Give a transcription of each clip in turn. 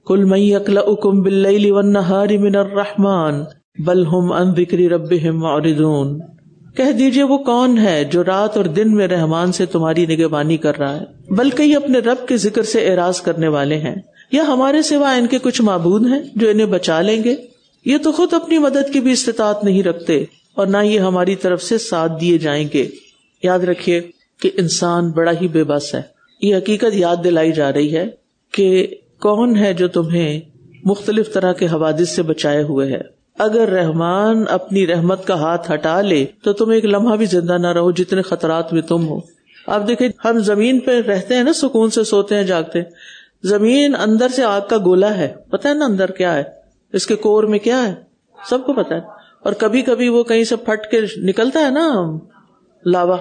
قل من یکلؤکم باللیل والنہار من الرحمن بل ہم عن ذکر ربہم معرضون، کہہ دیجئے وہ کون ہے جو رات اور دن میں رحمان سے تمہاری نگہبانی کر رہا ہے، بلکہ یہ اپنے رب کے ذکر سے اعراض کرنے والے ہیں، یا ہمارے سوا ان کے کچھ معبود ہیں جو انہیں بچا لیں گے؟ یہ تو خود اپنی مدد کی بھی استطاعت نہیں رکھتے اور نہ یہ ہماری طرف سے ساتھ دیے جائیں گے۔ یاد رکھیے کہ انسان بڑا ہی بے بس ہے۔ یہ حقیقت یاد دلائی جا رہی ہے کہ کون ہے جو تمہیں مختلف طرح کے حوادث سے بچائے ہوئے ہے۔ اگر رحمان اپنی رحمت کا ہاتھ ہٹا لے تو تم ایک لمحہ بھی زندہ نہ رہو، جتنے خطرات میں تم ہو۔ آپ دیکھیں ہم زمین پہ رہتے ہیں نا، سکون سے سوتے ہیں جاگتے ہیں، زمین اندر سے آگ کا گولا ہے، پتہ ہے نا اندر کیا ہے، اس کے کور میں کیا ہے، سب کو پتہ ہے۔ اور کبھی کبھی وہ کہیں سے پھٹ کے نکلتا ہے نا لاوا،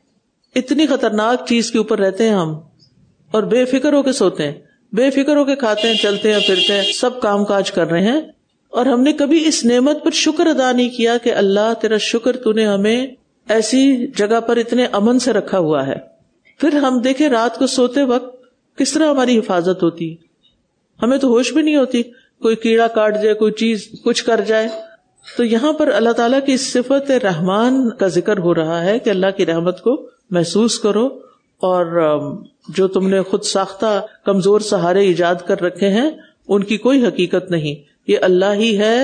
اتنی خطرناک چیز کے اوپر رہتے ہیں ہم، اور بے فکر ہو کے سوتے ہیں، بے فکر ہو کے کھاتے ہیں، چلتے ہیں پھرتے ہیں، سب کام کاج کر رہے ہیں، اور ہم نے کبھی اس نعمت پر شکر ادا نہیں کیا کہ اللہ تیرا شکر، تو نے ہمیں ایسی جگہ پر اتنے امن سے رکھا ہوا ہے۔ پھر ہم دیکھیں رات کو سوتے وقت کس طرح ہماری حفاظت ہوتی، ہمیں تو ہوش بھی نہیں ہوتی، کوئی کیڑا کاٹ جائے، کوئی چیز کچھ کر جائے۔ تو یہاں پر اللہ تعالیٰ کی صفت رحمان کا ذکر ہو رہا ہے کہ اللہ کی رحمت کو محسوس کرو، اور جو تم نے خود ساختہ کمزور سہارے ایجاد کر رکھے ہیں ان کی کوئی حقیقت نہیں، یہ اللہ ہی ہے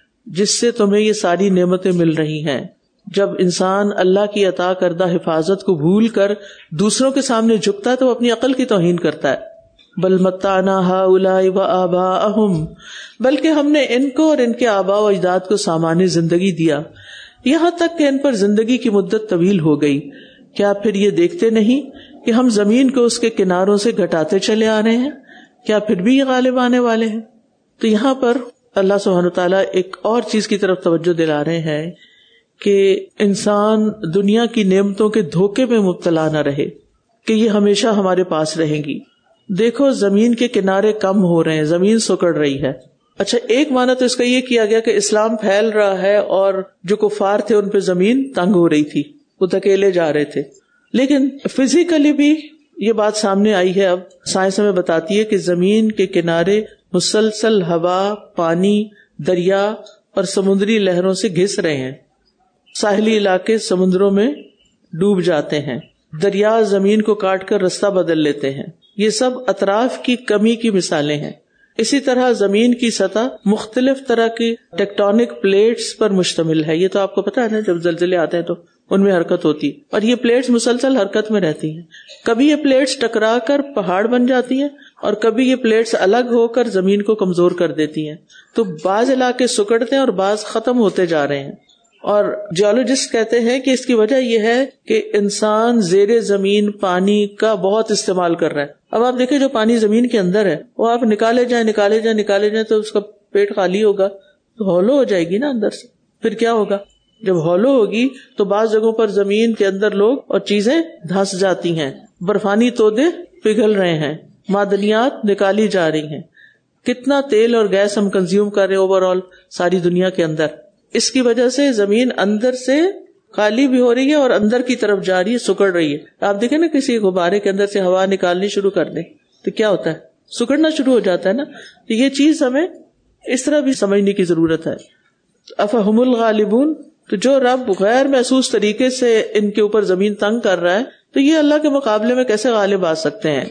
جس سے تمہیں یہ ساری نعمتیں مل رہی ہیں۔ جب انسان اللہ کی عطا کردہ حفاظت کو بھول کر دوسروں کے سامنے جھکتا ہے تو وہ اپنی عقل کی توہین کرتا ہے۔ بل متعنا ہؤلاء وآباءہم، بلکہ ہم نے ان کو اور ان کے آباء و اجداد کو سامان زندگی دیا، یہاں تک کہ ان پر زندگی کی مدت طویل ہو گئی، کیا پھر یہ دیکھتے نہیں کہ ہم زمین کو اس کے کناروں سے گھٹاتے چلے آ رہے ہیں، کیا پھر بھی یہ غالب آنے والے ہیں؟ تو یہاں پر اللہ سبحانہ وتعالیٰ ایک اور چیز کی طرف توجہ دلا رہے ہیں کہ انسان دنیا کی نعمتوں کے دھوکے میں مبتلا نہ رہے کہ یہ ہمیشہ ہمارے پاس رہیں گی۔ دیکھو زمین کے کنارے کم ہو رہے ہیں، زمین سکڑ رہی ہے۔ اچھا، ایک معنی تو اس کا یہ کیا گیا کہ اسلام پھیل رہا ہے اور جو کفار تھے ان پہ زمین تنگ ہو رہی تھی، وہ دھکیلے جا رہے تھے، لیکن فزیکلی بھی یہ بات سامنے آئی ہے۔ اب سائنس ہمیں بتاتی ہے کہ زمین کے کنارے مسلسل ہوا، پانی، دریا اور سمندری لہروں سے گھس رہے ہیں، ساحلی علاقے سمندروں میں ڈوب جاتے ہیں، دریا زمین کو کاٹ کر رستہ بدل لیتے ہیں، یہ سب اطراف کی کمی کی مثالیں ہیں۔ اسی طرح زمین کی سطح مختلف طرح کی ٹیکٹونک پلیٹس پر مشتمل ہے، یہ تو آپ کو پتا ہے نا، جب زلزلے آتے ہیں تو ان میں حرکت ہوتی ہے، اور یہ پلیٹس مسلسل حرکت میں رہتی ہیں۔ کبھی یہ پلیٹس ٹکرا کر پہاڑ بن جاتی ہیں اور کبھی یہ پلیٹس الگ ہو کر زمین کو کمزور کر دیتی ہیں، تو بعض علاقے سکڑتے ہیں اور بعض ختم ہوتے جا رہے ہیں۔ اور جیولوجسٹ کہتے ہیں کہ اس کی وجہ یہ ہے کہ انسان زیر زمین پانی کا بہت استعمال کر رہا ہے۔ اب آپ دیکھیں جو پانی زمین کے اندر ہے وہ آپ نکالے جائیں تو اس کا پیٹ خالی ہوگا تو ہولو ہو جائے گی نا اندر سے، پھر کیا ہوگا؟ جب ہولو ہوگی تو بعض جگہوں پر زمین کے اندر لوگ اور چیزیں دھنس جاتی ہیں، برفانی تودے پگھل رہے ہیں، معدنیات نکالی جا رہی ہیں، کتنا تیل اور گیس ہم کنزیوم کر رہے ہیں اوور آل ساری دنیا کے اندر۔ اس کی وجہ سے زمین اندر سے خالی بھی ہو رہی ہے اور اندر کی طرف جا رہی ہے، سکڑ رہی ہے۔ آپ دیکھیں نا کسی غبارے کے اندر سے ہوا نکالنی شروع کر دیں تو کیا ہوتا ہے؟ سکڑنا شروع ہو جاتا ہے نا۔ تو یہ چیز ہمیں اس طرح بھی سمجھنے کی ضرورت ہے۔ افہم الغالبون، تو جو رب غیر محسوس طریقے سے ان کے اوپر زمین تنگ کر رہا ہے تو یہ اللہ کے مقابلے میں کیسے غالب آ سکتے ہیں؟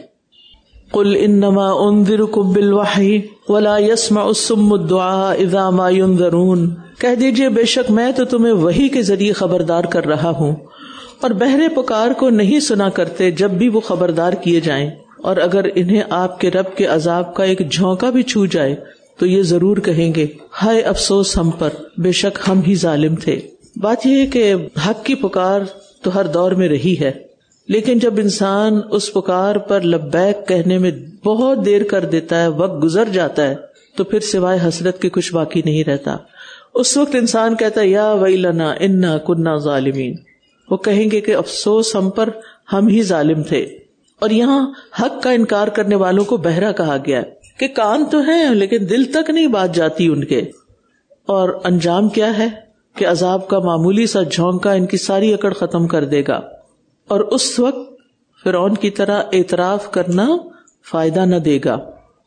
قل انما انذرکم بالوحی ولا يسمع الصم الدعاء اذا ما ينذرون، کہہ دیجئے بے شک میں تو تمہیں وحی کے ذریعے خبردار کر رہا ہوں، اور بہرے پکار کو نہیں سنا کرتے جب بھی وہ خبردار کیے جائیں، اور اگر انہیں آپ کے رب کے عذاب کا ایک جھونکا بھی چھو جائے تو یہ ضرور کہیں گے ہائے افسوس ہم پر، بے شک ہم ہی ظالم تھے۔ بات یہ ہے کہ حق کی پکار تو ہر دور میں رہی ہے، لیکن جب انسان اس پکار پر لبیک کہنے میں بہت دیر کر دیتا ہے، وقت گزر جاتا ہے، تو پھر سوائے حسرت کے کچھ باقی نہیں رہتا۔ اس وقت انسان کہتا ہے یا ویلنا انا کنا ظالمین، وہ کہیں گے کہ افسوس ہم پر، ہم ہی ظالم تھے۔ اور یہاں حق کا انکار کرنے والوں کو بہرا کہا گیا ہے کہ کان تو ہیں لیکن دل تک نہیں بات جاتی ان کے، اور انجام کیا ہے کہ عذاب کا معمولی سا جھونکا ان کی ساری اکڑ ختم کر دے گا، اور اس وقت فرعون کی طرح اعتراف کرنا فائدہ نہ دے گا۔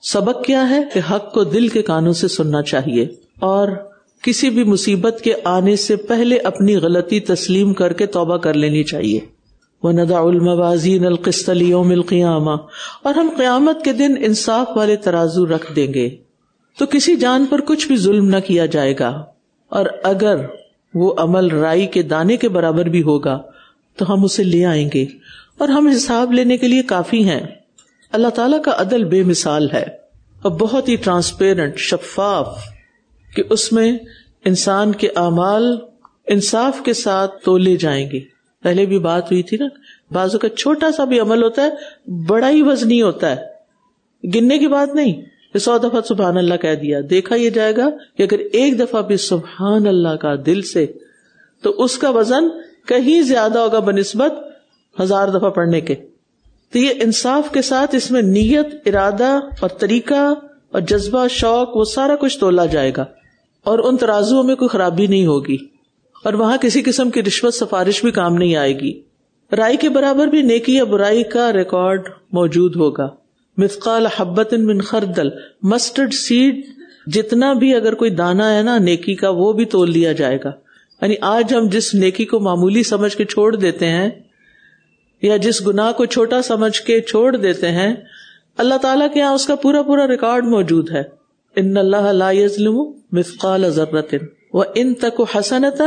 سبق کیا ہے کہ حق کو دل کے کانوں سے سننا چاہیے اور کسی بھی مصیبت کے آنے سے پہلے اپنی غلطی تسلیم کر کے توبہ کر لینی چاہیے. وَنَضَعُ الْمَوَازِينَ الْقِسْطَ لِيَوْمِ الْقِيَامَةِ، اور ہم قیامت کے دن انصاف والے ترازو رکھ دیں گے تو کسی جان پر کچھ بھی ظلم نہ کیا جائے گا، اور اگر وہ عمل رائی کے دانے کے برابر بھی ہوگا تو ہم اسے لے آئیں گے اور ہم حساب لینے کے لیے کافی ہیں. اللہ تعالیٰ کا عدل بے مثال ہے اور بہت ہی ٹرانسپیرنٹ، شفاف، کہ اس میں انسان کے اعمال انصاف کے ساتھ تولے جائیں گے. پہلے بھی بات ہوئی تھی نا، بعضوں کا چھوٹا سا بھی عمل ہوتا ہے بڑا ہی وزنی ہوتا ہے، گننے کی بات نہیں کہ 100 دفعہ سبحان اللہ کہہ دیا، دیکھا یہ جائے گا کہ اگر ایک دفعہ بھی سبحان اللہ کا دل سے، تو اس کا وزن کہیں زیادہ ہوگا بنسبت 1000 دفعہ پڑھنے کے. تو یہ انصاف کے ساتھ اس میں نیت، ارادہ اور طریقہ اور جذبہ، شوق، وہ سارا کچھ تولا جائے گا اور ان ترازوؤں میں کوئی خرابی نہیں ہوگی، اور وہاں کسی قسم کی رشوت سفارش بھی کام نہیں آئے گی. رائی کے برابر بھی نیکی یا برائی کا ریکارڈ موجود ہوگا. مثقال حبۃ من خردل، مسٹرڈ سیڈ جتنا بھی اگر کوئی دانا ہے نا نیکی کا، وہ بھی تول لیا جائے گا. یعنی آج ہم جس نیکی کو معمولی سمجھ کے چھوڑ دیتے ہیں یا جس گناہ کو چھوٹا سمجھ کے چھوڑ دیتے ہیں، اللہ تعالیٰ کے یہاں اس کا پورا پورا ریکارڈ موجود ہے. ان اللہ لا یظلم مثقال ذرۃ وان تک حسنۃ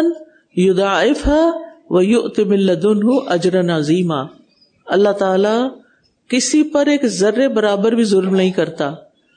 یضاعفها ویؤت من لدنہ اجرا عظیما. اللہ تعالیٰ کسی پر ایک ذرے برابر بھی ظلم نہیں کرتا.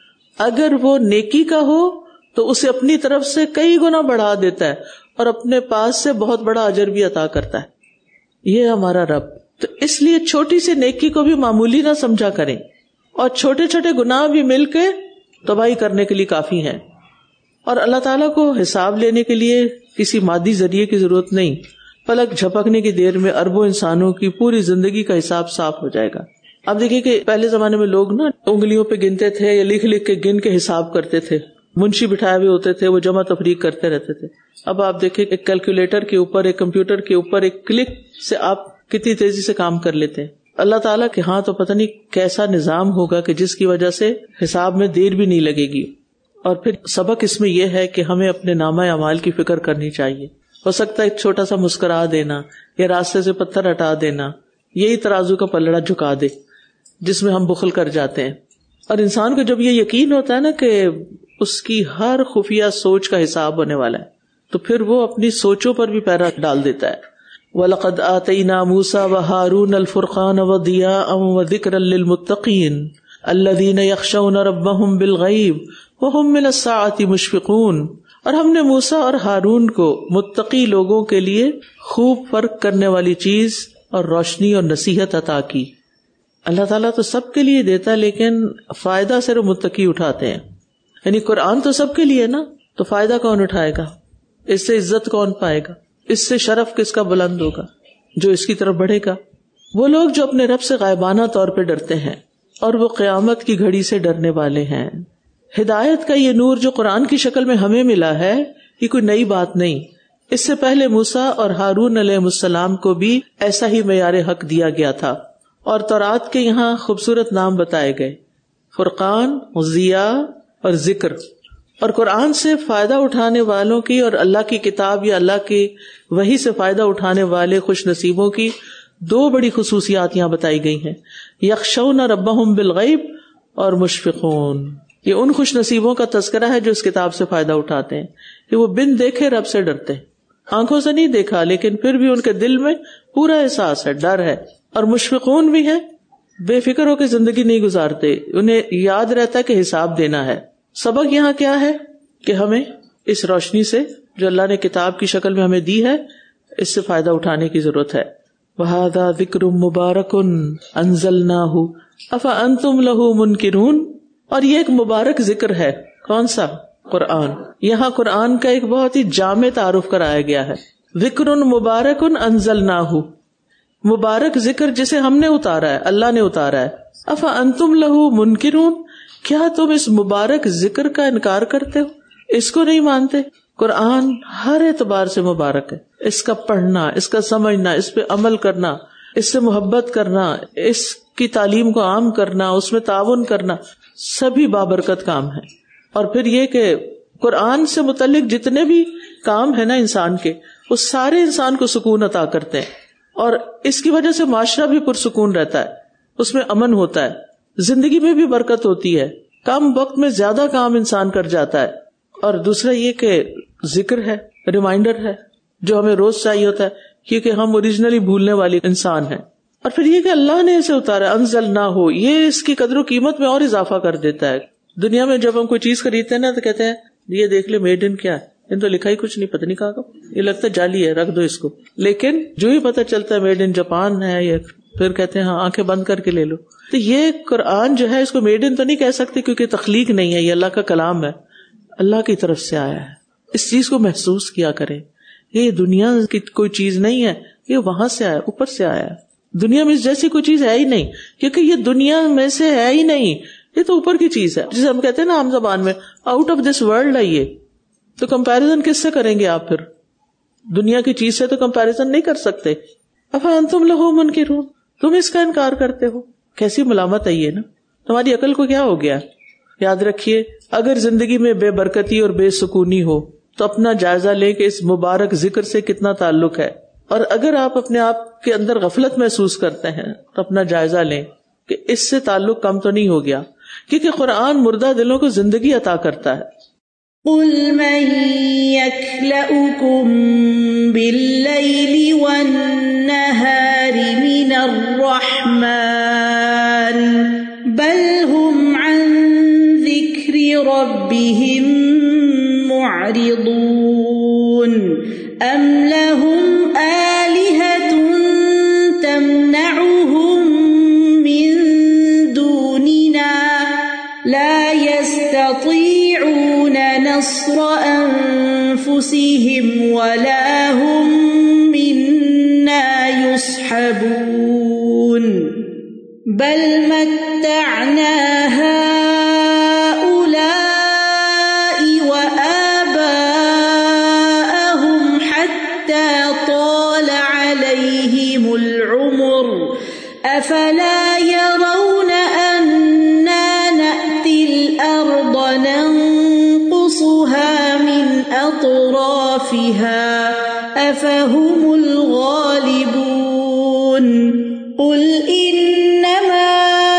اگر وہ نیکی کا ہو تو اسے اپنی طرف سے کئی گنا بڑھا دیتا ہے اور اپنے پاس سے بہت بڑا اجر بھی عطا کرتا ہے. یہ ہمارا رب. تو اس لیے چھوٹی سی نیکی کو بھی معمولی نہ سمجھا کریں، اور چھوٹے چھوٹے گناہ بھی مل کے تباہی کرنے کے لیے کافی ہیں. اور اللہ تعالیٰ کو حساب لینے کے لیے کسی مادی ذریعے کی ضرورت نہیں. پلک جھپکنے کی دیر میں اربوں انسانوں کی پوری زندگی کا حساب صاف ہو جائے گا. اب دیکھیے کہ پہلے زمانے میں لوگ نا انگلیوں پہ گنتے تھے یا لکھ لکھ کے گن کے حساب کرتے تھے، منشی بٹھائے ہوئے ہوتے تھے، وہ جمع تفریق کرتے رہتے تھے. اب آپ دیکھیں ایک کیلکولیٹر کے اوپر، ایک کمپیوٹر کے اوپر ایک کلک سے آپ کتنی تیزی سے کام کر لیتے ہیں. اللہ تعالیٰ کے ہاں تو پتہ نہیں کیسا نظام ہوگا کہ جس کی وجہ سے حساب میں دیر بھی نہیں لگے گی. اور پھر سبق اس میں یہ ہے کہ ہمیں اپنے نامہ اعمال کی فکر کرنی چاہیے. ہو سکتا ہے ایک چھوٹا سا مسکرا دینا یا راستے سے پتھر ہٹا دینا یہی ترازو کا پلڑا جھکا دے جس میں ہم بخل کر جاتے ہیں. اور انسان کو جب یہ یقین ہوتا ہے نا کہ اس کی ہر خفیہ سوچ کا حساب ہونے والا ہے، تو پھر وہ اپنی سوچوں پر بھی پیرا ڈال دیتا ہے. وَلَقَدْ آتَيْنَا مُوسَىٰ وَهَارُونَ الْفُرْقَانَ وَضِيَاءً وَذِكْرًا لِّلْمُتَّقِينَ الَّذِينَ يَخْشَوْنَ رَبَّهُمْ بِالْغَيْبِ وَهُمْ مِنَ السَّاعَةِ مُشْفِقُونَ. اور ہم نے موسیٰ اور ہارون کو متقی لوگوں کے لیے خوب فرق کرنے والی چیز اور روشنی اور نصیحت عطا کی. اللہ تعالیٰ تو سب کے لیے دیتا ہے، لیکن فائدہ صرف متقی اٹھاتے ہیں. یعنی قرآن تو سب کے لیے نا، تو فائدہ کون اٹھائے گا؟ اس سے عزت کون پائے گا؟ اس سے شرف کس کا بلند ہوگا؟ جو اس کی طرف بڑھے گا. وہ لوگ جو اپنے رب سے غائبانہ طور پہ ڈرتے ہیں اور وہ قیامت کی گھڑی سے ڈرنے والے ہیں. ہدایت کا یہ نور جو قرآن کی شکل میں ہمیں ملا ہے، یہ کوئی نئی بات نہیں. اس سے پہلے موسیٰ اور ہارون علیہ السلام کو بھی ایسا ہی معیار حق دیا گیا تھا، اور تورات کے یہاں خوبصورت نام بتائے گئے: فرقان، ضیاء اور ذکر. اور قرآن سے فائدہ اٹھانے والوں کی اور اللہ کی کتاب یا اللہ کی وحی سے فائدہ اٹھانے والے خوش نصیبوں کی دو بڑی خصوصیات یہاں بتائی گئی ہیں: یخشون ربہم بالغیب اور مشفقون. یہ ان خوش نصیبوں کا تذکرہ ہے جو اس کتاب سے فائدہ اٹھاتے ہیں کہ وہ بن دیکھے رب سے ڈرتے ہیں. آنکھوں سے نہیں دیکھا لیکن پھر بھی ان کے دل میں پورا احساس ہے، ڈر ہے. اور مشفقون بھی ہیں، بے فکر ہو کے زندگی نہیں گزارتے، انہیں یاد رہتا ہے کہ حساب دینا ہے. سبق یہاں کیا ہے کہ ہمیں اس روشنی سے جو اللہ نے کتاب کی شکل میں ہمیں دی ہے، اس سے فائدہ اٹھانے کی ضرورت ہے. وَهَذَا ذِكْرٌ مُبَارَكٌ أَنزَلْنَاهُ أَفَأَنْتُمْ لَهُ مُنْكِرُونَ. اور یہ ایک مبارک ذکر ہے. کون سا؟ قرآن. یہاں قرآن کا ایک بہت ہی جامع تعارف کرایا گیا ہے. ذکر مبارک انزلناہ، مبارک ذکر جسے ہم نے اتارا ہے، اللہ نے اتارا ہے. افانتم لہ منکرون، کیا تم اس مبارک ذکر کا انکار کرتے ہو، اس کو نہیں مانتے؟ قرآن ہر اعتبار سے مبارک ہے. اس کا پڑھنا، اس کا سمجھنا، اس پہ عمل کرنا، اس سے محبت کرنا، اس کی تعلیم کو عام کرنا، اس میں تعاون کرنا، سبھی بابرکت کام ہیں. اور پھر یہ کہ قرآن سے متعلق جتنے بھی کام ہیں نا انسان کے، وہ سارے انسان کو سکون عطا کرتے ہیں، اور اس کی وجہ سے معاشرہ بھی پرسکون رہتا ہے، اس میں امن ہوتا ہے، زندگی میں بھی برکت ہوتی ہے، کم وقت میں زیادہ کام انسان کر جاتا ہے. اور دوسرا یہ کہ ذکر ہے، ریمائنڈر ہے جو ہمیں روز چاہیے ہوتا ہے، کیونکہ ہم اوریجنلی بھولنے والے انسان ہیں. اور پھر یہ کہ اللہ نے اسے اتارا، انزل نہ ہو، یہ اس کی قدر و قیمت میں اور اضافہ کر دیتا ہے. دنیا میں جب ہم کوئی چیز خریدتے ہیں نا تو کہتے ہیں یہ دیکھ لے میڈ ان کیا ہے، ان تو لکھا ہی کچھ نہیں، پتہ نہیں کہاں کا، یہ لگتا ہے جعلی ہے، رکھ دو اس کو. لیکن جو ہی پتہ چلتا ہے میڈ ان جاپان ہے، یا پھر کہتے ہیں ہاں آنکھیں بند کر کے لے لو. تو یہ قرآن جو ہے اس کو میڈ ان تو نہیں کہہ سکتے کیونکہ تخلیق نہیں ہے، یہ اللہ کا کلام ہے، اللہ کی طرف سے آیا ہے. اس چیز کو محسوس کیا کریں، یہ دنیا کی کوئی چیز نہیں ہے، یہ وہاں سے آیا، اوپر سے آیا ہے. دنیا میں اس جیسی کوئی چیز ہے ہی نہیں، کیونکہ یہ دنیا میں سے ہے ہی نہیں، یہ تو اوپر کی چیز ہے، جسے ہم کہتے ہیں نا عام زبان میں آؤٹ آف دس ورلڈ ہے یہ. تو کمپیریزن کس سے کریں گے آپ؟ پھر دنیا کی چیز سے تو کمپیریزن نہیں کر سکتے. افانتم لہ منکرون، تم اس کا انکار کرتے ہو. کیسی ملامت ہے یہ نا، تمہاری عقل کو کیا ہو گیا؟ یاد رکھیے اگر زندگی میں بے برکتی اور بے سکونی ہو تو اپنا جائزہ لیں کہ اس مبارک ذکر سے کتنا تعلق ہے، اور اگر آپ اپنے آپ کے اندر غفلت محسوس کرتے ہیں تو اپنا جائزہ لیں کہ اس سے تعلق کم تو نہیں ہو گیا، کیونکہ قرآن مردہ دلوں کو زندگی عطا کرتا ہے. قُلْ مَن يَكْلَؤُكُم بِاللَّيْلِ وَالنَّهَارِ مِنَ الرَّحْمَنِ بَلْ هُمْ عَن ذِكْرِ رَبِّهِمْ مُعْرِضُونَ أَمْ لَهُمْ آلِهَةٌ تَمْنَعُهُمْ مِن دُونِنَا لَا يَسْتَطِيعُونَ نَصْرَ أَنفُسِهِمْ وَلَا هُمْ مِنَّا يُصْحَبُونَ بَلْ مَتَّعْنَا هَؤُلَاءِ وَآبَاءَهُمْ حَتَّى طَالَ عَلَيْهِمُ الْعُمُرُ أَفَلَا يَرَوْنَ أَنَّا نَأْتِي الْأَرْضَ نَنقُصُهَا مِنْ أَطْرَافِهَا أَفَهُمُ الْغَالِبُونَ قُلْ إِنَّمَا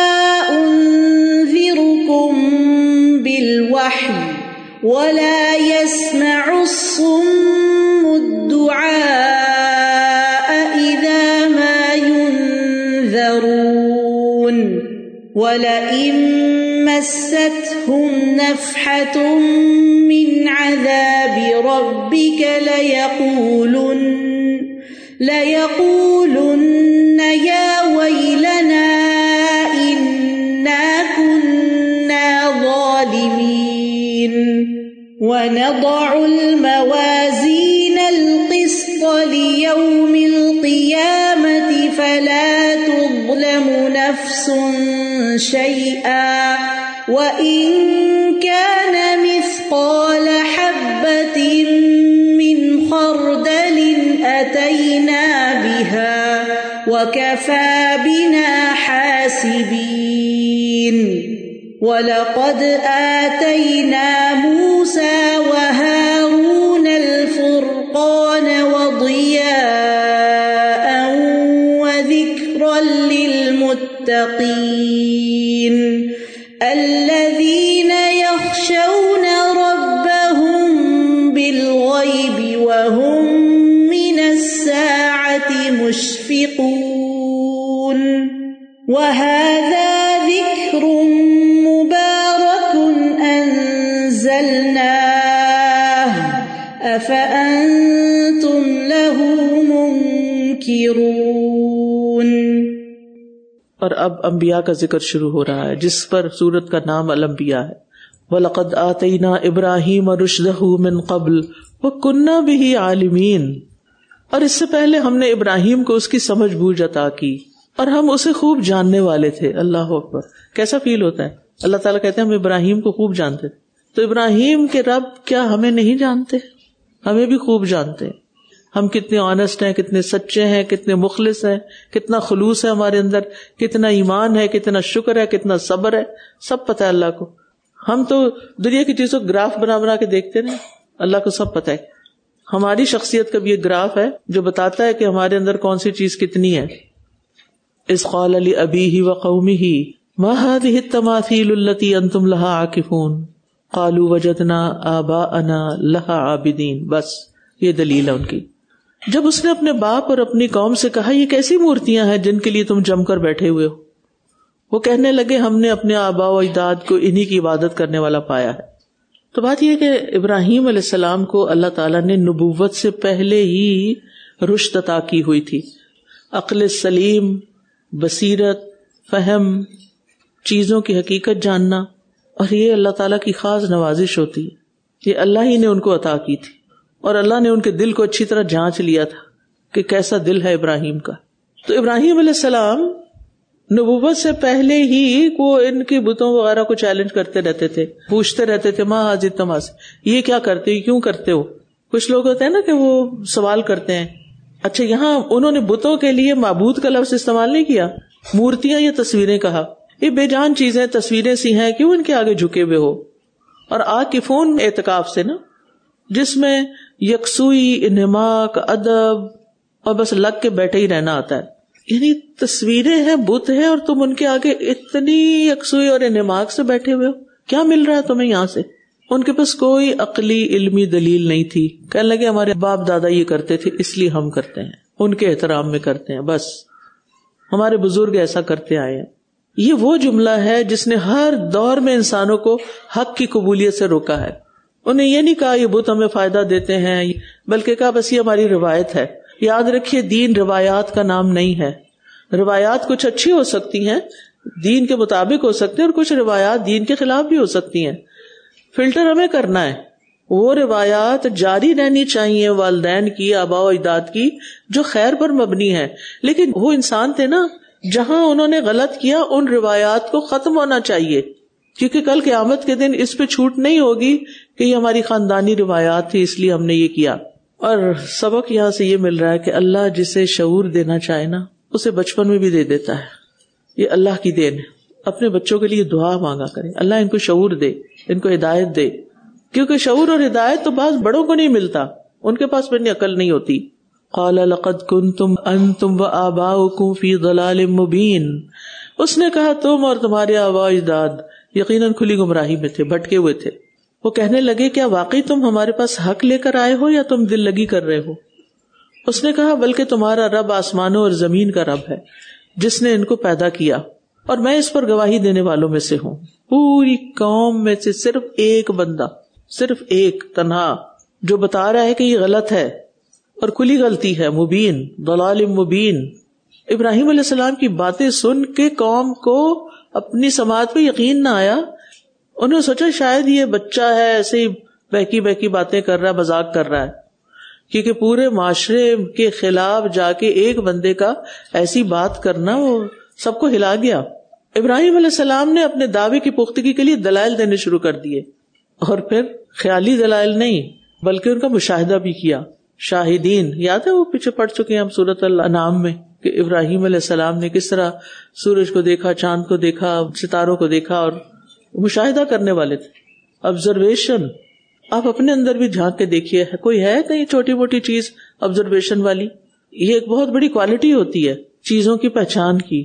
أُنذِرُكُم بِالْوَحْيِ وَلَا يَسْمَعُ الصُّمُّ الدُّعَاءَ إِذَا مَا يُنذَرُونَ وَلَئِن مَّسَّتْهُمْ نَفْحَةٌ مِّنْ عَذَابِ رَبِّكَ لَيَقُولُنَّ يَا وَيْلَنَا إِنَّا كُنَّا ظَالِمِينَ وَنَضَعُ الْمَوَازِينَ الْقِسْطَ لِيَوْمِ الْقِيَامَةِ فَلَا تُظْلَمُ نَفْسٌ شَيْئًا وَإِن كَانَ مِثْقَالَ حَبَّةٍ مِّنْ خَرْدَلٍ أَتَيْنَا بِهَا وَكَفَى بِنَا حَاسِبِينَ وَلَقَدْ آتَيْنَا مُوسَى وَهَارُونَ الْفُرْقَانَ وَضِيَاءً وَذِكْرًا لِّلْمُتَّقِينَ الَّذِينَ يَخْشَوْنَ رَبَّهُم بِالْغَيْبِ وَهُم مِّنَ السَّاعَةِ مُشْفِقُونَ وَهَذَا ذِكْرٌ مُبَارَكٌ أَنزَلْنَاهُ أَفَأَنتُمْ لَهُ مُنكِرُونَ. اور اب انبیاء کا ذکر شروع ہو رہا ہے جس پر سورت کا نام الانبیاء ہے. وَلَقَدْ آتَيْنَا إِبْرَاهِيمَ رُشْدَهُ مِنْ قَبْلُ وَكُنَّا بِهِ عَالِمِينَ. اور اس سے پہلے ہم نے ابراہیم کو اس کی سمجھ بوجھ عطا کی اور ہم اسے خوب جاننے والے تھے. اللہ اکبر، کیسا فیل ہوتا ہے. اللہ تعالیٰ کہتے ہیں ہم ابراہیم کو خوب جانتے تھے. تو ابراہیم کے رب کیا ہمیں نہیں جانتے؟ ہمیں بھی خوب جانتے. ہم کتنے آنےسٹ ہیں، کتنے سچے ہیں، کتنے مخلص ہیں، کتنا خلوص ہے ہمارے اندر، کتنا ایمان ہے، کتنا شکر ہے، کتنا صبر ہے، سب پتہ ہے اللہ کو. ہم تو دنیا کی چیزوں کو گراف بنا بنا کے دیکھتے ہیں، اللہ کو سب پتہ ہے. ہماری شخصیت کا بھی ایک گراف ہے جو بتاتا ہے کہ ہمارے اندر کون سی چیز کتنی ہے. اذ قال لأبيه وقومه ما هذه التماثيل التي انتم لها عاكفون قالوا وجدنا آباءنا لها عابدين. بس یہ دلیل ہے ان کی. جب اس نے اپنے باپ اور اپنی قوم سے کہا یہ کیسی مورتیاں ہیں جن کے لیے تم جم کر بیٹھے ہوئے ہو، وہ کہنے لگے ہم نے اپنے آباء و اجداد کو انہی کی عبادت کرنے والا پایا ہے. تو بات یہ کہ ابراہیم علیہ السلام کو اللہ تعالیٰ نے نبوت سے پہلے ہی رشد عطا کی ہوئی تھی، عقل سلیم، بصیرت، فہم، چیزوں کی حقیقت جاننا، اور یہ اللہ تعالیٰ کی خاص نوازش ہوتی ہے. یہ اللہ ہی نے ان کو عطا کی تھی، اور اللہ نے ان کے دل کو اچھی طرح جانچ لیا تھا کہ کیسا دل ہے ابراہیم کا. تو ابراہیم علیہ السلام نبوت سے پہلے ہی وہ ان کی بتوں وغیرہ کو چیلنج کرتے رہتے تھے، پوچھتے رہتے تھے ما حاضر تماس، یہ کیا کرتے ہو، کیوں کرتے ہو. کچھ لوگ ہوتے ہیں نا کہ وہ سوال کرتے ہیں. اچھا یہاں انہوں نے بتوں کے لیے معبود کا لفظ استعمال نہیں کیا، مورتیاں یا تصویریں کہا. یہ بے جان چیزیں، تصویریں سی ہیں، کیوں ان کے آگے جھکے ہوئے ہو. اور عاکفون اعتکاف سے نا، جس میں یکسوئی، انہماک، ادب اور بس لگ کے بیٹھے ہی رہنا آتا ہے. یعنی تصویریں ہیں، بت ہیں، اور تم ان کے آگے اتنی یکسوئی اور انہماک سے بیٹھے ہوئے ہو، کیا مل رہا ہے تمہیں یہاں سے. ان کے پاس کوئی عقلی علمی دلیل نہیں تھی. کہنے لگے ہمارے باپ دادا یہ کرتے تھے اس لیے ہم کرتے ہیں، ان کے احترام میں کرتے ہیں، بس ہمارے بزرگ ایسا کرتے آئے ہیں. یہ وہ جملہ ہے جس نے ہر دور میں انسانوں کو حق کی قبولیت سے روکا ہے. انہیں یہ نہیں کہا یہ بت ہمیں فائدہ دیتے ہیں، بلکہ کہا بس یہ ہماری روایت ہے. یاد رکھیے دین روایات کا نام نہیں ہے. روایات کچھ اچھی ہو سکتی ہیں، دین کے مطابق ہو سکتے ہیں، اور کچھ روایات دین کے خلاف بھی ہو سکتی ہیں. فلٹر ہمیں کرنا ہے. وہ روایات جاری رہنی چاہیے والدین کی، آباء و اجداد کی، جو خیر پر مبنی ہے. لیکن وہ انسان تھے نا، جہاں انہوں نے غلط کیا ان روایات کو ختم ہونا چاہیے، کیونکہ کل قیامت کے دن اس پہ چھوٹ نہیں ہوگی کہ یہ ہماری خاندانی روایات تھی اس لیے ہم نے یہ کیا. اور سبق یہاں سے یہ مل رہا ہے کہ اللہ جسے شعور دینا چاہے نا اسے بچپن میں بھی دے دیتا ہے. یہ اللہ کی دین ہے. اپنے بچوں کے لیے دعا مانگا کریں، اللہ ان کو شعور دے، ان کو ہدایت دے، کیونکہ شعور اور ہدایت تو بعض بڑوں کو نہیں ملتا، ان کے پاس پھر عقل نہیں ہوتی. قال لقد كنتم انتم وآباؤكم في ضلال مبين. اس نے کہا تم اور تمہارے آباء اجداد یقیناً کھلی گمراہی میں تھے، بھٹکے ہوئے تھے. وہ کہنے لگے کیا واقعی تم ہمارے پاس حق لے کر آئے ہو یا تم دل لگی کر رہے ہو؟ اس نے کہا بلکہ تمہارا رب آسمانوں اور زمین کا رب ہے جس نے ان کو پیدا کیا، اور میں اس پر گواہی دینے والوں میں سے ہوں. پوری قوم میں سے صرف ایک بندہ، صرف ایک تنہا، جو بتا رہا ہے کہ یہ غلط ہے اور کھلی غلطی ہے، مبین، ضلال مبین. ابراہیم علیہ السلام کی باتیں سن کے قوم کو اپنی سماعت پہ یقین نہ آیا. انہوں نے سوچا شاید یہ بچہ ہے، ایسے ہی بہکی بہکی باتیں کر رہا ہے، مذاق کر رہا ہے، کیونکہ پورے معاشرے کے خلاف جا کے ایک بندے کا ایسی بات کرنا وہ سب کو ہلا گیا. ابراہیم علیہ السلام نے اپنے دعوے کی پختگی کے لیے دلائل دینے شروع کر دیے، اور پھر خیالی دلائل نہیں بلکہ ان کا مشاہدہ بھی کیا. شاہدین یاد ہے وہ پیچھے پڑھ چکے ہیں ہم سورۃ الانعام میں کہ ابراہیم علیہ السلام نے کس طرح سورج کو دیکھا، چاند کو دیکھا، ستاروں کو دیکھا، اور مشاہدہ کرنے والے تھے. آبزرویشن. آپ اپنے اندر بھی جھانک کے دیکھیے، کوئی ہے کہیں چھوٹی موٹی چیز آبزرویشن والی؟ یہ ایک بہت بڑی کوالٹی ہوتی ہے چیزوں کی پہچان کی.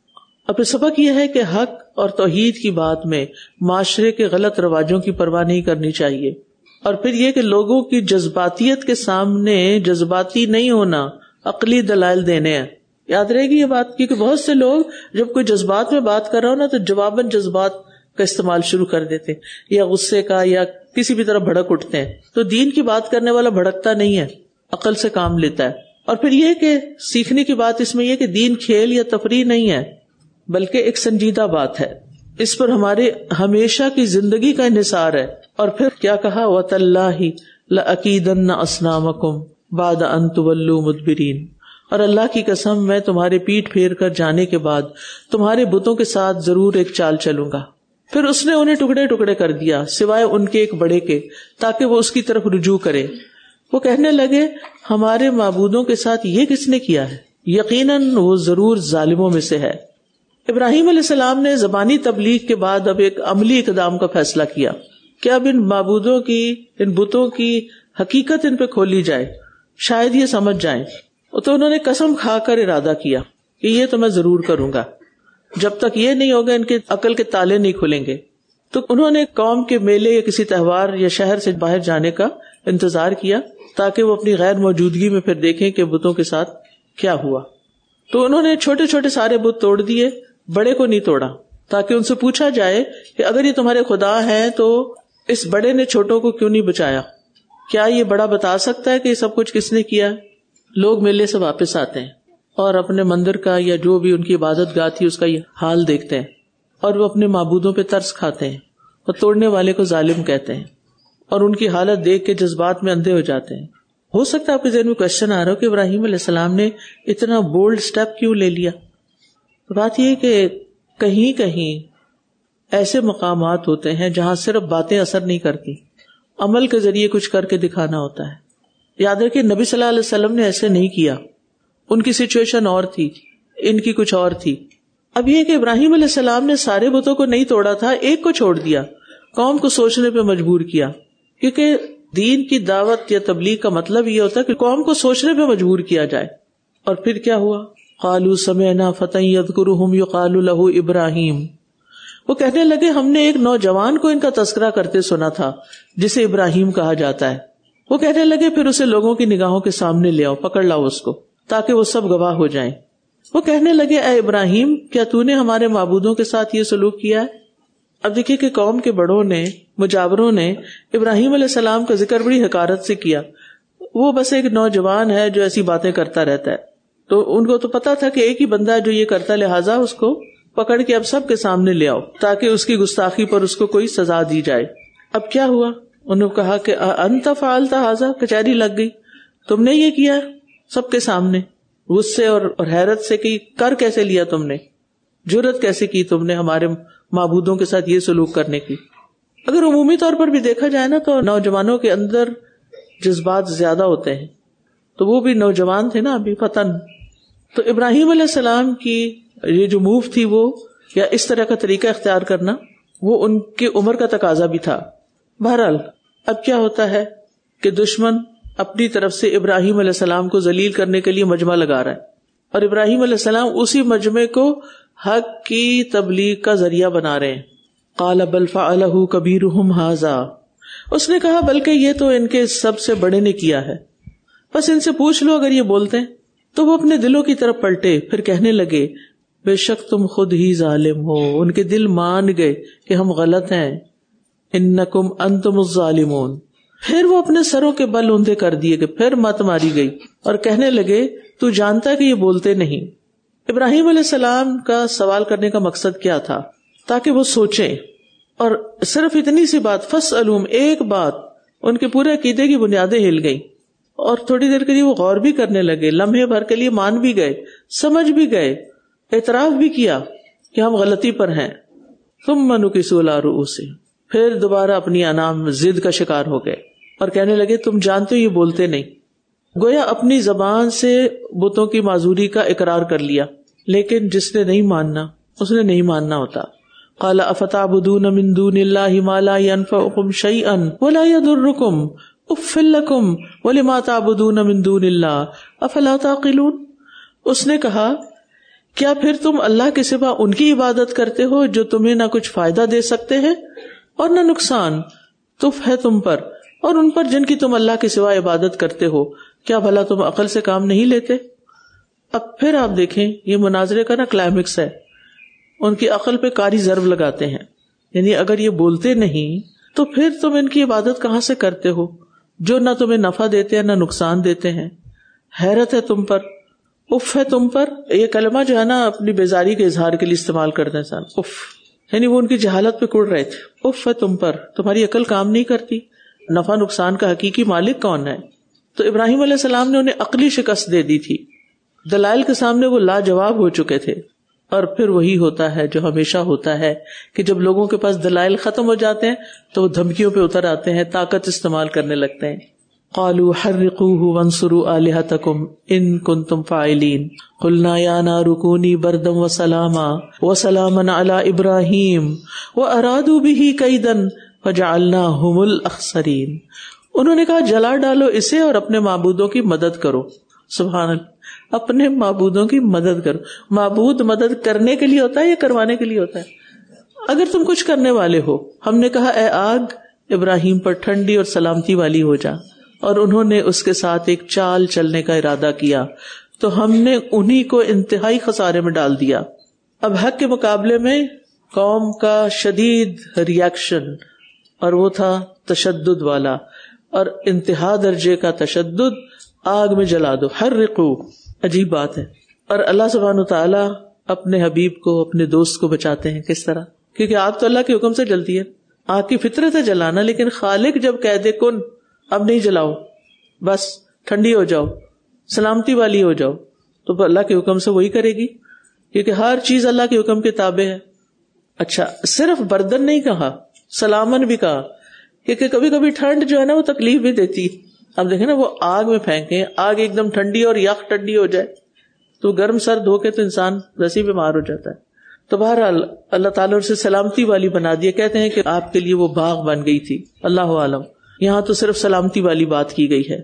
اب سبق یہ ہے کہ حق اور توحید کی بات میں معاشرے کے غلط رواجوں کی پرواہ نہیں کرنی چاہیے. اور پھر یہ کہ لوگوں کی جذباتیت کے سامنے جذباتی نہیں ہونا، عقلی دلائل دینے ہیں. یاد رہے گی یہ بات، کیونکہ بہت سے لوگ جب کوئی جذبات میں بات کر رہا ہو نا تو جواباً جذبات کا استعمال شروع کر دیتے، یا غصے کا، یا کسی بھی طرح بھڑک اٹھتے ہیں. تو دین کی بات کرنے والا بھڑکتا نہیں ہے، عقل سے کام لیتا ہے. اور پھر یہ کہ سیکھنے کی بات اس میں یہ کہ دین کھیل یا تفریح نہیں ہے بلکہ ایک سنجیدہ بات ہے. اس پر ہمارے ہمیشہ کی زندگی کا انحصار ہے. اور پھر کیا کہا، وَتَاللَّهِ لَأَكِيدَنَّ أَصْنَامَكُمْ بَعْدَ أَن تُوَلُّوا مُدْبِرِينَ. اور اللہ کی قسم میں تمہارے پیٹ پھیر کر جانے کے بعد تمہارے بتوں کے ساتھ ضرور ایک چال چلوں گا. پھر اس نے انہیں ٹکڑے ٹکڑے کر دیا سوائے ان کے ایک بڑے کے، تاکہ وہ اس کی طرف رجوع کرے. وہ کہنے لگے ہمارے معبودوں کے ساتھ یہ کس نے کیا ہے؟ یقیناً وہ ضرور ظالموں میں سے ہے۔ ابراہیم علیہ السلام نے زبانی تبلیغ کے بعد اب ایک عملی اقدام کا فیصلہ کیا کہ اب ان معبودوں کی، ان بتوں کی حقیقت ان پہ کھولی جائے، شاید یہ سمجھ جائیں۔ تو انہوں نے قسم کھا کر ارادہ کیا کہ یہ تو میں ضرور کروں گا، جب تک یہ نہیں ہوگا ان کے عقل کے تالے نہیں کھلیں گے۔ تو انہوں نے قوم کے میلے یا کسی تہوار یا شہر سے باہر جانے کا انتظار کیا تاکہ وہ اپنی غیر موجودگی میں پھر دیکھیں کہ بتوں کے ساتھ کیا ہوا۔ تو انہوں نے چھوٹے چھوٹے سارے بت توڑ دیے، بڑے کو نہیں توڑا، تاکہ ان سے پوچھا جائے کہ اگر یہ تمہارے خدا ہیں تو اس بڑے نے چھوٹوں کو کیوں نہیں بچایا؟ کیا یہ بڑا بتا سکتا ہے کہ یہ سب کچھ کس نے کیا؟ لوگ میلے سے واپس آتے ہیں اور اپنے مندر کا یا جو بھی ان کی عبادت گاہ تھی اس کا یہ حال دیکھتے ہیں، اور وہ اپنے معبودوں پہ ترس کھاتے ہیں اور توڑنے والے کو ظالم کہتے ہیں، اور ان کی حالت دیکھ کے جذبات میں اندھے ہو جاتے ہیں۔ ہو سکتا ہے آپ کے ذہن میں کوشچن آ رہا ہو کہ ابراہیم علیہ السلام نے اتنا بولڈ سٹیپ کیوں لے لیا؟ تو بات یہ کہ کہیں کہیں ایسے مقامات ہوتے ہیں جہاں صرف باتیں اثر نہیں کرتی، عمل کے ذریعے کچھ کر کے دکھانا ہوتا ہے۔ یاد رکھیے نبی صلی اللہ علیہ وسلم نے ایسے نہیں کیا، ان کی سچویشن اور تھی، ان کی کچھ اور تھی۔ اب یہ کہ ابراہیم علیہ السلام نے سارے بتوں کو نہیں توڑا تھا، ایک کو چھوڑ دیا، قوم کو سوچنے پہ مجبور کیا، کیونکہ دین کی دعوت یا تبلیغ کا مطلب یہ ہوتا ہے کہ قوم کو سوچنے پہ مجبور کیا جائے۔ اور پھر کیا ہوا؟ قالوا سمعنا فتى يذكرهم يقال له ابراہیم، وہ کہنے لگے ہم نے ایک نوجوان کو ان کا تذکرہ کرتے سنا تھا جسے ابراہیم کہا جاتا ہے۔ وہ کہنے لگے پھر اسے لوگوں کی نگاہوں کے سامنے لے آؤ، پکڑ لاؤ اس کو تاکہ وہ سب گواہ ہو جائیں۔ وہ کہنے لگے اے ابراہیم، کیا تو نے ہمارے معبودوں کے ساتھ یہ سلوک کیا ہے؟ اب دیکھیے کہ قوم کے بڑوں نے، مجاوروں نے ابراہیم علیہ السلام کا ذکر بڑی حقارت سے کیا۔ وہ بس ایک نوجوان ہے جو ایسی باتیں کرتا رہتا ہے، تو ان کو تو پتا تھا کہ ایک ہی بندہ ہے جو یہ کرتا ہے، لہٰذا اس کو پکڑ کے اب سب کے سامنے لے آؤ تاکہ اس کی گستاخی پر اس کو کوئی سزا دی جائے۔ اب کیا ہوا؟ انہوں نے کہا کہ انت فعلت ھذا، کچہری لگ گئی، تم نے یہ کیا سب کے سامنے، غصے اور حیرت سے کہ کر کیسے لیا تم نے، جرت کیسے کی تم نے ہمارے معبودوں کے ساتھ یہ سلوک کرنے کی۔ اگر عمومی طور پر بھی دیکھا جائے نا تو نوجوانوں کے اندر جذبات زیادہ ہوتے ہیں، تو وہ بھی نوجوان تھے نا ابھی فتن۔ تو ابراہیم علیہ السلام کی یہ جو موو تھی وہ یا اس طرح کا طریقہ اختیار کرنا وہ ان کی عمر کا تقاضا بھی تھا۔ بہرحال اب کیا ہوتا ہے کہ دشمن اپنی طرف سے ابراہیم علیہ السلام کو ذلیل کرنے کے لیے مجمع لگا رہا ہے، اور ابراہیم علیہ السلام اسی مجمع کو حق کی تبلیغ کا ذریعہ بنا رہے ہیں۔ قال بل فعلہ کبیرہم ھذا، اس نے کہا بلکہ یہ تو ان کے سب سے بڑے نے کیا ہے، بس ان سے پوچھ لو اگر یہ بولتے ہیں۔ تو وہ اپنے دلوں کی طرف پلٹے، پھر کہنے لگے بے شک تم خود ہی ظالم ہو۔ ان کے دل مان گئے کہ ہم غلط ہیں، انکم انتم الظالمون۔ پھر وہ اپنے سروں کے بل اوندے کر دیے کہ پھر مت ماری گئی، اور کہنے لگے تو جانتا ہے کہ یہ بولتے نہیں۔ ابراہیم علیہ السلام کا سوال کرنے کا مقصد کیا تھا؟ تاکہ وہ سوچیں، اور صرف اتنی سی بات، فاسألوہم، ایک بات، ان کے پورے عقیدے کی بنیادیں ہل گئی، اور تھوڑی دیر کے لیے وہ غور بھی کرنے لگے، لمحے بھر کے لیے مان بھی گئے، سمجھ بھی گئے، اعتراف بھی کیا کہ ہم غلطی پر ہیں۔ ثم نکسوا علی رؤوسہم، پھر دوبارہ اپنی انام ضد کا شکار ہو گئے اور کہنے لگے تم جانتے ہو یہ بولتے نہیں۔ گویا اپنی زبان سے بتوں کی معذوری کا اقرار کر لیا، لیکن جس نے نہیں ماننا اس نے نہیں ماننا ہوتا۔ قال افتعبدون من دون اللہ ما لا ينفعکم شیئا ولا یضرکم اف لکم ولما تعبدون من دون اللہ افلا تعقلون۔ اس نے کہا کیا پھر تم اللہ کے سوا ان کی عبادت کرتے ہو جو تمہیں نہ کچھ فائدہ دے سکتے ہیں اور نہ نقصان، تف ہے تم پر، اور ان پر جن کی تم اللہ کے سوا عبادت کرتے ہو، کیا بھلا تم عقل سے کام نہیں لیتے؟ اب پھر آپ دیکھیں یہ مناظرے کا نا کلائمیکس ہے، ان کی عقل پہ کاری ضرب لگاتے ہیں، یعنی اگر یہ بولتے نہیں تو پھر تم ان کی عبادت کہاں سے کرتے ہو جو نہ تمہیں نفع دیتے ہیں نہ نقصان دیتے ہیں؟ حیرت ہے تم پر، اف ہے تم پر۔ یہ کلمہ جو ہے نا اپنی بیزاری کے اظہار کے لیے استعمال کرتے ہیں انسان، اف، یعنی وہ ان کی جہالت پہ کڑ رہے تھے، اف ہے تم پر، تمہاری عقل کام نہیں کرتی، نفع نقصان کا حقیقی مالک کون ہے؟ تو ابراہیم علیہ السلام نے انہیں عقلی شکست دے دی تھی، دلائل کے سامنے وہ لاجواب ہو چکے تھے۔ اور پھر وہی ہوتا ہے جو ہمیشہ ہوتا ہے کہ جب لوگوں کے پاس دلائل ختم ہو جاتے ہیں تو وہ دھمکیوں پہ اتر آتے ہیں، طاقت استعمال کرنے لگتے ہیں۔ قالوا حرقوه وانصروا آلهتكم ان كنتم فاعلين قلنا يا نار كوني بردا وسلاما على ابراہیم وارادوا به كيدا فجعلناهم الاخسرين. انہوں نے کہا جلا ڈالو اسے اور اپنے معبودوں کی مدد کرو. سبحان اللہ، اپنے معبودوں کی مدد کرو. معبود مدد کرنے کے لیے ہوتا ہے یا کروانے کے لیے ہوتا ہے؟ اگر تم کچھ کرنے والے ہو. ہم نے کہا اے آگ ابراہیم پر ٹھنڈی اور سلامتی والی ہو جا، اور انہوں نے اس کے ساتھ ایک چال چلنے کا ارادہ کیا تو ہم نے انہی کو انتہائی خسارے میں ڈال دیا. اب حق کے مقابلے میں قوم کا شدید ریاکشن، اور وہ تھا تشدد والا، اور انتہا درجے کا تشدد. آگ میں جلا دو، حرقو. عجیب بات ہے. اور اللہ سبحانہ وتعالی اپنے حبیب کو، اپنے دوست کو بچاتے ہیں. کس طرح؟ کیونکہ آگ تو اللہ کے حکم سے جلتی ہے، آگ کی فطرت ہے جلانا، لیکن خالق جب کہہ دے کن، اب نہیں جلاؤ، بس ٹھنڈی ہو جاؤ، سلامتی والی ہو جاؤ، تو اللہ کے حکم سے وہی کرے گی، کیونکہ ہر چیز اللہ کے حکم کے تابع ہے. اچھا، صرف بردن نہیں کہا، سلامن بھی کہا، کیونکہ کبھی کبھی ٹھنڈ جو ہے نا وہ تکلیف بھی دیتی. اب دیکھیں نا، وہ آگ میں پھینکیں، آگ ایک دم ٹھنڈی اور یخ ٹھنڈی ہو جائے تو گرم سرد ہو کے تو انسان ویسے ہی بیمار ہو جاتا ہے. تو بہرحال اللہ تعالیٰ اسے سلامتی والی بنا دیا. کہتے ہیں کہ آپ کے لیے وہ باغ بن گئی تھی، اللہ عالم. یہاں تو صرف سلامتی والی بات کی گئی ہے.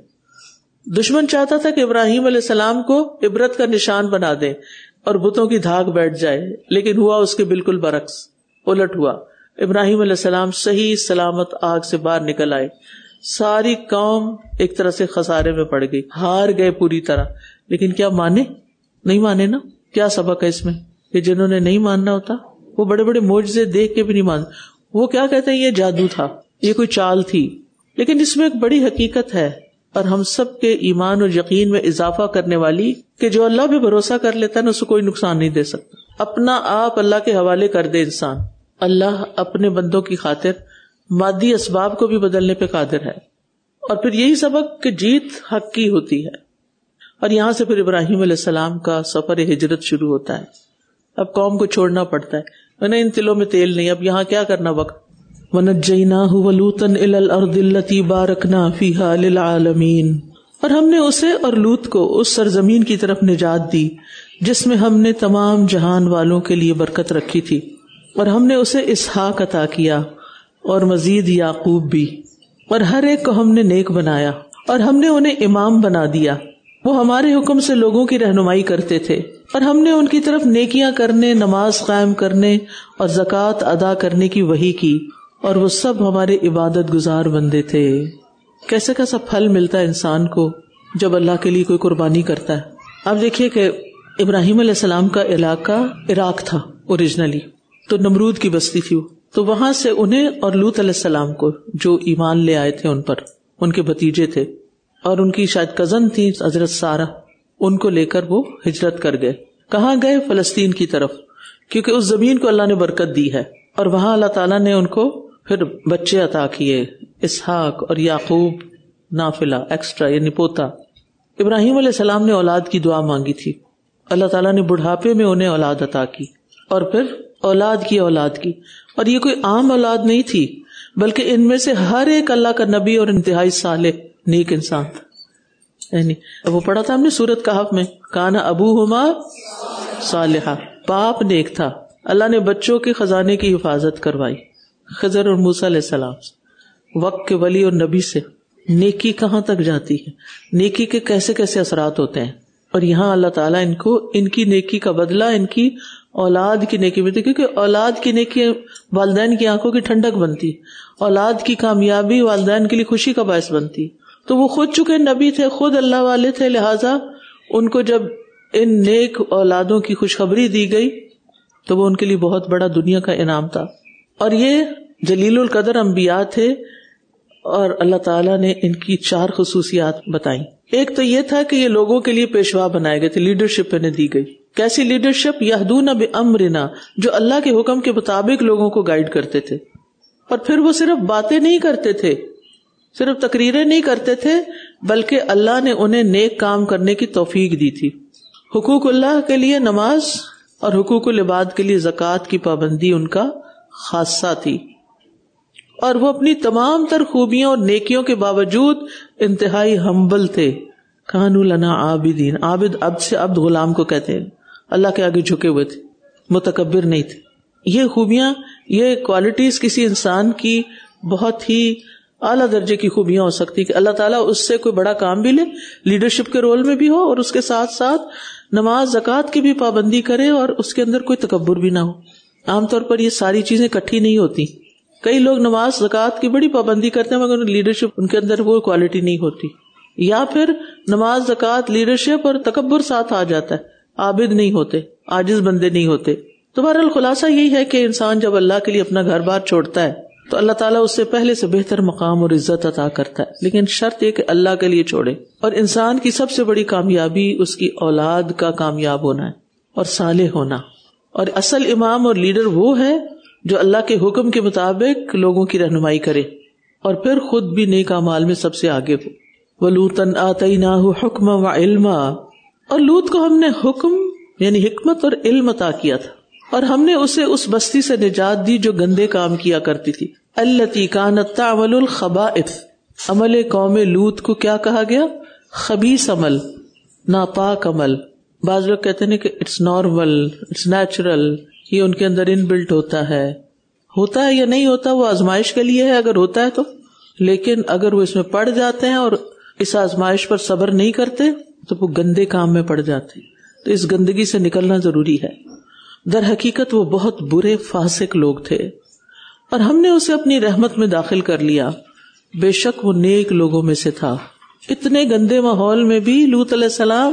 دشمن چاہتا تھا کہ ابراہیم علیہ السلام کو عبرت کا نشان بنا دیں اور بتوں کی دھاگ بیٹھ جائے، لیکن ہوا اس کے بالکل برعکس، الٹ ہوا. ابراہیم علیہ السلام صحیح سلامت آگ سے باہر نکل آئے. ساری قوم ایک طرح سے خسارے میں پڑ گئی، ہار گئے پوری طرح. لیکن کیا مانے؟ نہیں مانے نا. کیا سبق ہے اس میں؟ کہ جنہوں نے نہیں ماننا ہوتا وہ بڑے بڑے معجزے دیکھ کے بھی نہیں مان. وہ کیا کہتے ہیں یہ جادو تھا، یہ کوئی چال تھی. لیکن اس میں ایک بڑی حقیقت ہے، اور ہم سب کے ایمان اور یقین میں اضافہ کرنے والی، کہ جو اللہ پہ بھروسہ کر لیتا ہے نا، اسے کوئی نقصان نہیں دے سکتا. اپنا آپ اللہ کے حوالے کر دے انسان، اللہ اپنے بندوں کی خاطر مادی اسباب کو بھی بدلنے پہ قادر ہے. اور پھر یہی سبق کہ جیت حق کی ہوتی ہے. اور یہاں سے پھر ابراہیم علیہ السلام کا سفر ہجرت شروع ہوتا ہے. اب قوم کو چھوڑنا پڑتا ہے، انہیں ان تلوں میں تیل نہیں. اب یہاں کیا کرنا وقت. وَنَجَّيْنَاهُ وَلُوطًا إِلَى الْأَرْضِ الَّتِي بَارَكْنَا فِيهَا لِلْعَالَمِينَ. اور ہم نے اسے اور لوط کو اس سرزمین کی طرف نجات دی جس میں ہم نے تمام جہان والوں کے لیے برکت رکھی تھی. اور ہم نے اسے اسحاق عطا کیا اور مزید یعقوب بھی. اور ہر ایک کو ہم نے نیک بنایا اور ہم نے انہیں امام بنا دیا. وہ ہمارے حکم سے لوگوں کی رہنمائی کرتے تھے، اور ہم نے ان کی طرف نیکیاں کرنے، نماز قائم کرنے اور زکوٰۃ ادا کرنے کی وحی کی، اور وہ سب ہمارے عبادت گزار بندے تھے. کیسے کیسا پھل ملتا ہے انسان کو جب اللہ کے لیے کوئی قربانی کرتا ہے. آپ دیکھیے کہ ابراہیم علیہ السلام کا علاقہ عراق تھا اوریجنلی، تو نمرود کی بستی تھی وہ. تو وہاں سے انہیں اور لوط علیہ السلام کو، جو ایمان لے آئے تھے ان پر، ان کے بھتیجے تھے، اور ان کی شاید کزن تھی حضرت سارہ، ان کو لے کر وہ ہجرت کر گئے. کہاں گئے؟ فلسطین کی طرف، کیونکہ اس زمین کو اللہ نے برکت دی ہے. اور وہاں اللہ تعالیٰ نے ان کو پھر بچے عطا کیے، اسحاق اور یعقوب نافلہ ایکسٹرا، یعنی پوتا. ابراہیم علیہ السلام نے اولاد کی دعا مانگی تھی، اللہ تعالیٰ نے بڑھاپے میں انہیں اولاد عطا کی، اور پھر اولاد کی اولاد کی. اور یہ کوئی عام اولاد نہیں تھی، بلکہ ان میں سے ہر ایک اللہ کا نبی اور انتہائی صالح نیک انسان تھا. یعنی وہ پڑھا تھا ہم نے سورۃ کہف میں، کانا ابوہما صالحا، باپ نیک تھا. اللہ نے بچوں کے خزانے کی حفاظت کروائی خضر اور موسیٰ علیہ السلام سے. وقت کے ولی اور نبی سے نیکی کہاں تک جاتی ہے، نیکی کے کیسے کیسے اثرات ہوتے ہیں. اور یہاں اللہ تعالیٰ ان کو ان کی نیکی کا بدلہ ان کی اولاد کی نیکی میں دے، کیونکہ اولاد کی نیکی والدین کی آنکھوں کی ٹھنڈک بنتی، اولاد کی کامیابی والدین کے لیے خوشی کا باعث بنتی. تو وہ خود چکے نبی تھے، خود اللہ والے تھے، لہٰذا ان کو جب ان نیک اولادوں کی خوشخبری دی گئی تو وہ ان کے لیے بہت بڑا دنیا کا انعام تھا. اور یہ جلیل القدر انبیاء تھے، اور اللہ تعالیٰ نے ان کی 4 خصوصیات بتائیں. ایک تو یہ تھا کہ یہ لوگوں کے لیے پیشوا بنائے گئے تھے، لیڈرشپ انہیں دی گئی. کیسی لیڈرشپ؟ یہدون بامرنا، جو اللہ کے حکم کے مطابق لوگوں کو گائیڈ کرتے تھے. اور پھر وہ صرف باتیں نہیں کرتے تھے، صرف تقریریں نہیں کرتے تھے، بلکہ اللہ نے انہیں نیک کام کرنے کی توفیق دی تھی. حقوق اللہ کے لیے نماز اور حقوق العباد کے لیے زکوٰۃ کی پابندی ان کا خاصہ تھی. اور وہ اپنی تمام تر خوبیوں اور نیکیوں کے باوجود انتہائی ہمبل تھے. کانوا لنا عابدین. عابد عبد سے عبد غلام کو کہتے ہیں. اللہ کے آگے جھکے ہوئے تھے, متکبر نہیں تھے. یہ خوبیاں, یہ کوالٹیز کسی انسان کی بہت ہی اعلیٰ درجے کی خوبیاں ہو سکتی کہ اللہ تعالیٰ اس سے کوئی بڑا کام بھی لے, لیڈرشپ کے رول میں بھی ہو, اور اس کے ساتھ ساتھ نماز زکوٰۃ کی بھی پابندی کرے اور اس کے اندر کوئی تکبر بھی نہ ہو. عام طور پر یہ ساری چیزیں اکٹھی نہیں ہوتی. کئی لوگ نماز زکوٰۃ کی بڑی پابندی کرتے ہیں مگر لیڈرشپ ان کے اندر وہ کوالٹی نہیں ہوتی, یا پھر نماز زکوٰۃ لیڈرشپ اور تکبر ساتھ آ جاتا ہے, عابد نہیں ہوتے, عاجز بندے نہیں ہوتے. تو بہرحال خلاصہ یہی ہے کہ انسان جب اللہ کے لیے اپنا گھر بار چھوڑتا ہے تو اللہ تعالیٰ اس سے پہلے سے بہتر مقام اور عزت عطا کرتا ہے, لیکن شرط یہ کہ اللہ کے لیے چھوڑے. اور انسان کی سب سے بڑی کامیابی اس کی اولاد کا کامیاب ہونا ہے اور صالح ہونا. اور اصل امام اور لیڈر وہ ہے جو اللہ کے حکم کے مطابق لوگوں کی رہنمائی کرے اور پھر خود بھی نیک اعمال میں سب سے آگے ہو. وَلُوطًا آتَيْنَاهُ حُكْمًا وَعِلْمًا. اور لوط کو ہم نے حکم یعنی حکمت اور علم عطا کیا تھا, اور ہم نے اسے اس بستی سے نجات دی جو گندے کام کیا کرتی تھی. التی کانت تعمل الخبائث. عمل قوم لوط کو کیا کہا گیا؟ خبیث عمل, ناپاک عمل. بعض لوگ کہتے ہیں کہ اٹس نارمل, اٹس نیچرل, یہ ان کے اندر ان بلٹ ہوتا ہے یا نہیں ہوتا, وہ آزمائش کے لیے ہے اگر ہوتا ہے تو. لیکن اگر وہ اس میں پڑ جاتے ہیں اور اس آزمائش پر صبر نہیں کرتے تو وہ گندے کام میں پڑ جاتے ہیں. تو اس گندگی سے نکلنا ضروری ہے. در حقیقت وہ بہت برے فاسق لوگ تھے اور ہم نے اسے اپنی رحمت میں داخل کر لیا. بے شک وہ نیک لوگوں میں سے تھا. اتنے گندے ماحول میں بھی لوط علیہ السلام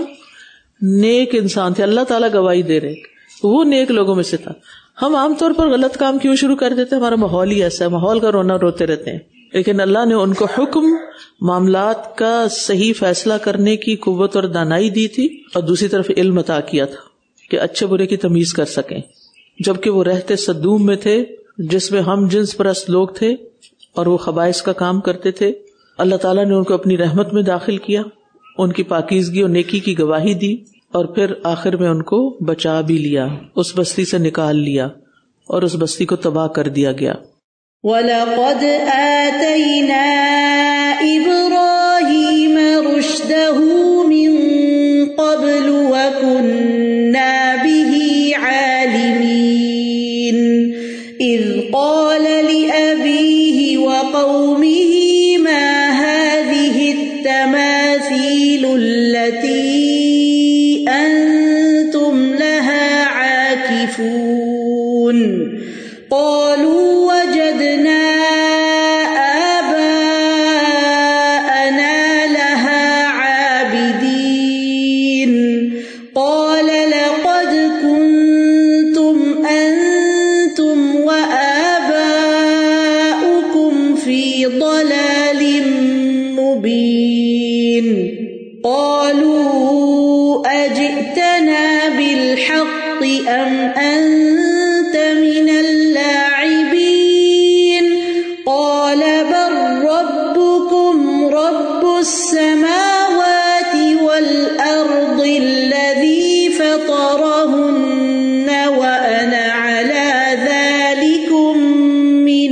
نیک انسان تھے. اللہ تعالیٰ گواہی دے رہے وہ نیک لوگوں میں سے تھا. ہم عام طور پر غلط کام کیوں شروع کر دیتے ہیں؟ ہمارا ماحول ہی ایسا ہے, ماحول کا رونا روتے رہتے ہیں. لیکن اللہ نے ان کو حکم, معاملات کا صحیح فیصلہ کرنے کی قوت اور دانائی دی تھی, اور دوسری طرف علم عطا کیا تھا کہ اچھے برے کی تمیز کر سکیں. جبکہ وہ رہتے صدوم میں تھے جس میں ہم جنس پرست لوگ تھے اور وہ خبائث کا کام کرتے تھے. اللہ تعالیٰ نے ان کو اپنی رحمت میں داخل کیا, ان کی پاکیزگی اور نیکی کی گواہی دی, اور پھر آخر میں ان کو بچا بھی لیا, اس بستی سے نکال لیا اور اس بستی کو تباہ کر دیا گیا. وَلَقَدْ آتَيْنَا إِبْرَاهِيمَ رُشْدَهُ مِن قَبْلُ وَكُنَّا بِهِ عَالِمِينَ إِذْ قَالَ لِأَبِيهِ وَقَوْمِهِ مَا هَذِهِ التَّمَاثِيلُ الَّتِي أَنْتُمْ لَهَا عَاكِفُونَ قَالُوا وَجَدْنَا آبَاءَنَا لَهَا عَابِدِينَ قَالَ لَقَدْ كُنْتُمْ أَنْتُمْ وَآبَاؤُكُمْ فِي ضَلَالٍ مُبِينٍ قَالُوا أَجِئْتَنَا بِالْحَقِّ أَمْ أَنْتَ مِنَ اللاعبين قال بل ربكم رب السماوات والأرض الذي فطرهن وأنا على ذلكم من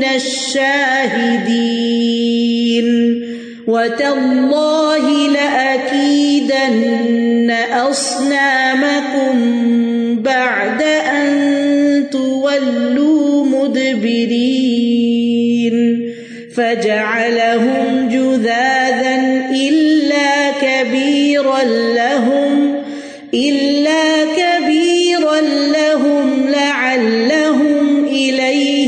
الشاهدين وتالله لأكيدن أصنامكم بعد أن تولوا مدبرين فجعلهم جذاذا إلا كبيرا لهم لعلهم إليه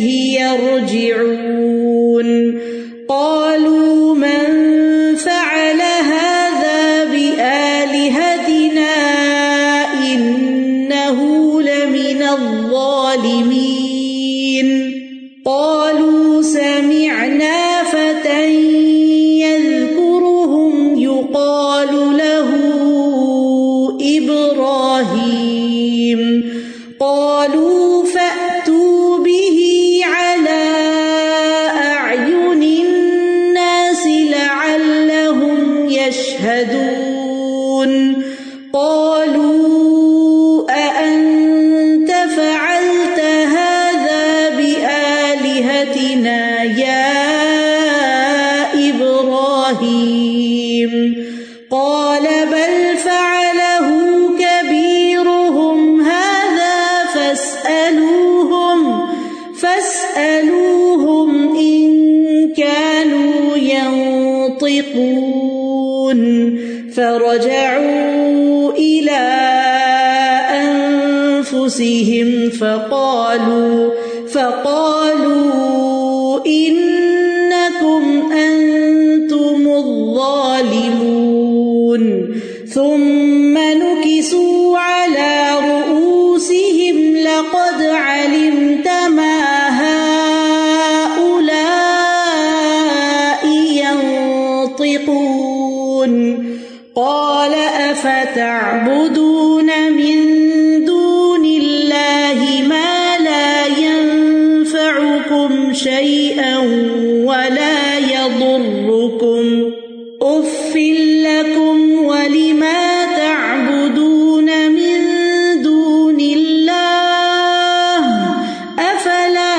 يرجعون قالوا من فعل هذا بآلهتنا إنه لمن الظالمين قالوا سمعنا فتى يذكرهم يقال له إبراهيم قالوا فأتوا به على أعين الناس إبراهيم قال بل فعله كبيرهم هذا فاسألوهم إن كانوا ينطقون فرجعوا إلى أنفسهم فقالوا إنكم أنتم الظالمون ثم نكسوا على رؤوسهم لقد علمت ما هؤلاء ينطقون قال أفتعبدون من دون الله ما لا ينفعكم شيئا ولا يضركم أف لكم ولما تعبدون من دون الله أفلا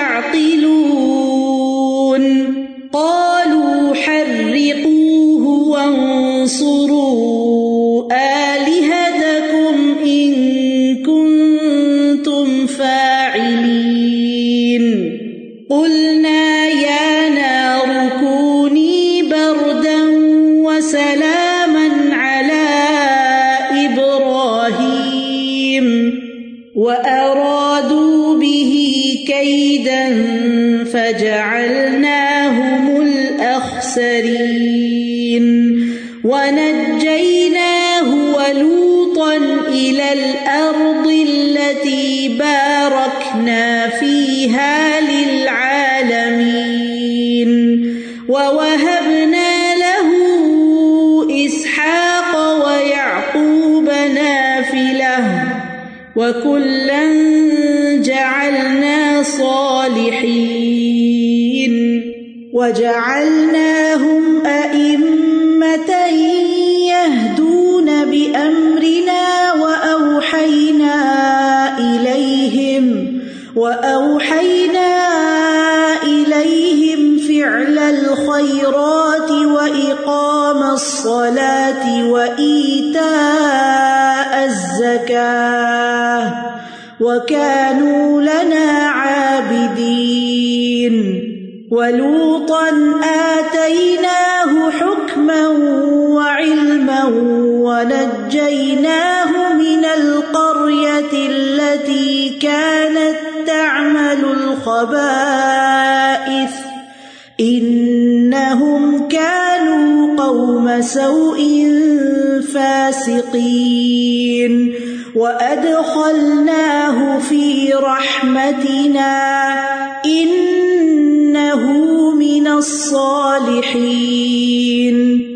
تعقلون قالوا حرقوه وانصروا آلهتكم إن كنتم فاعلين قلنا يا نار كوني بردا وسلاما على إبراهيم وأرادوا به كيدا فجعلناهم الأخسرين ونجيناه ولوطا إلى الأرض التي باركنا فيها للعالمين ووهبنا له إسحاق ويعقوب نافلة وكلا جعلنا صالحين وجعلناهم أئمة يهدون بأمرنا وأوحينا إليهم فعل الخيرات وإقام الصلاة وإيتاء الزكاة وكانوا لنا عابدين ولوطا آتيناه حكما وعلما ونجيناه من القرية التي كانت تعمل الخبائث إنهم كانوا قوم سوء فاسقين وأدخلناه في رحمتنا إنه من الصالحين